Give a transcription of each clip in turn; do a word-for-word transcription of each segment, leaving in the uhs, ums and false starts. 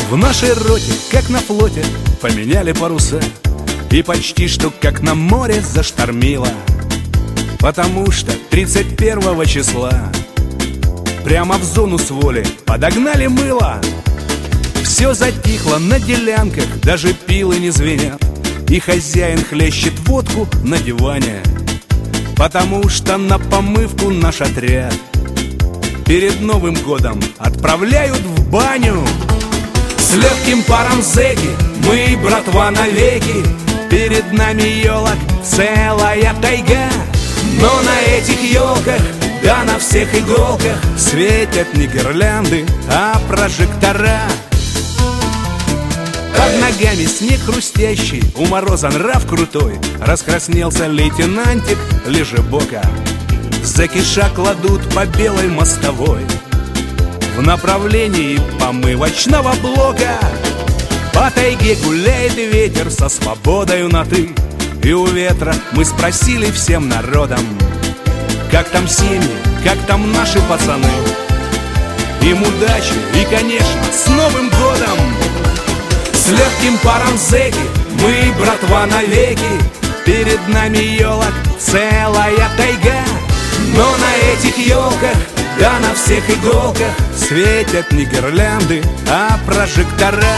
В нашей роте, как на флоте, поменяли паруса, и почти что как на море заштормило. Потому что тридцать первого числа прямо в зону с воли подогнали мыло. Все затихло на делянках, даже пилы не звенят, и хозяин хлещет водку на диване. Потому что на помывку наш отряд перед Новым годом отправляют в баню. С легким паром зэки, мы, братва, навеки. Перед нами елок целая тайга. Но на этих елках, да на всех иголках, светят не гирлянды, а прожектора. Под ногами снег хрустящий, у мороза нрав крутой. Раскраснелся лейтенантик лежебока. Зэки шаг кладут по белой мостовой в направлении помывочного блока. По тайге гуляет ветер со свободою на «ты». И у ветра мы спросили всем народом: как там семьи, как там наши пацаны? Им удачи и, конечно, с Новым годом! С легким паром зэки, мы, братва, навеки. Перед нами елок целая тайга. Но на этих елках, да на всех иголках, светят не гирлянды, а прожектора.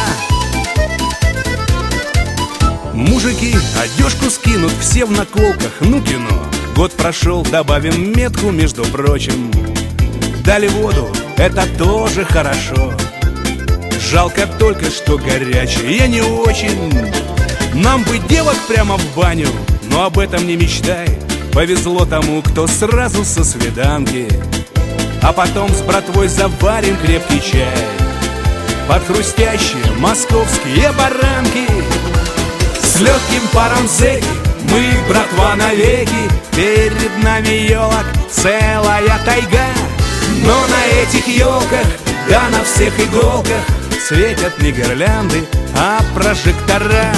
Мужики одежку скинут, все в наколках, ну кино. Год прошел, добавим метку, между прочим. Дали воду, это тоже хорошо. Жалко только, что горячая не очень. Нам бы девок прямо в баню, но об этом не мечтай. Повезло тому, кто сразу со свиданки. А потом с братвой заварим крепкий чай под хрустящие московские баранки. С легким паром зэки, мы, братва, навеки. Перед нами елок целая тайга. Но на этих елках, да на всех иголках, светят не гирлянды, а прожектора.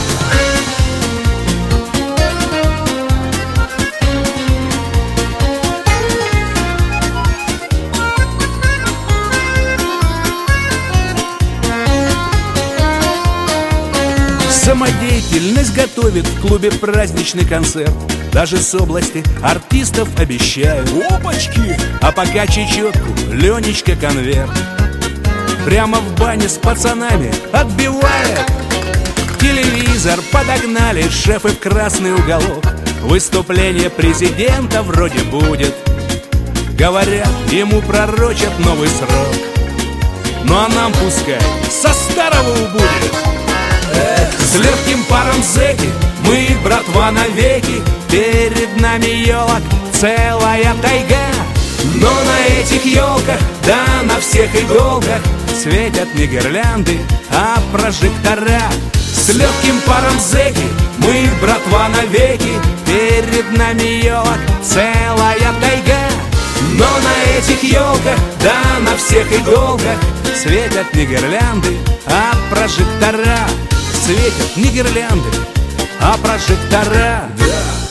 Самодеятельность готовит в клубе праздничный концерт. Даже с области артистов обещают. Опачки! А пока чечетку Ленечка конверт прямо в бане с пацанами отбивает. Телевизор подогнали шефы в красный уголок. Выступление президента вроде будет. Говорят, ему пророчат новый срок. Ну а нам пускай со старого убудет. С легким паром зэки, мы, братва, навеки. Перед нами елок целая тайга. Но на этих елках, да на всех иголках, светят не гирлянды, а прожектора. С легким паром зэки, мы, братва, навеки. Перед нами елок целая тайга. Но на этих елках, да на всех иголках, светят не гирлянды, а прожектора. Светят не гирлянды, а прожектора. Да.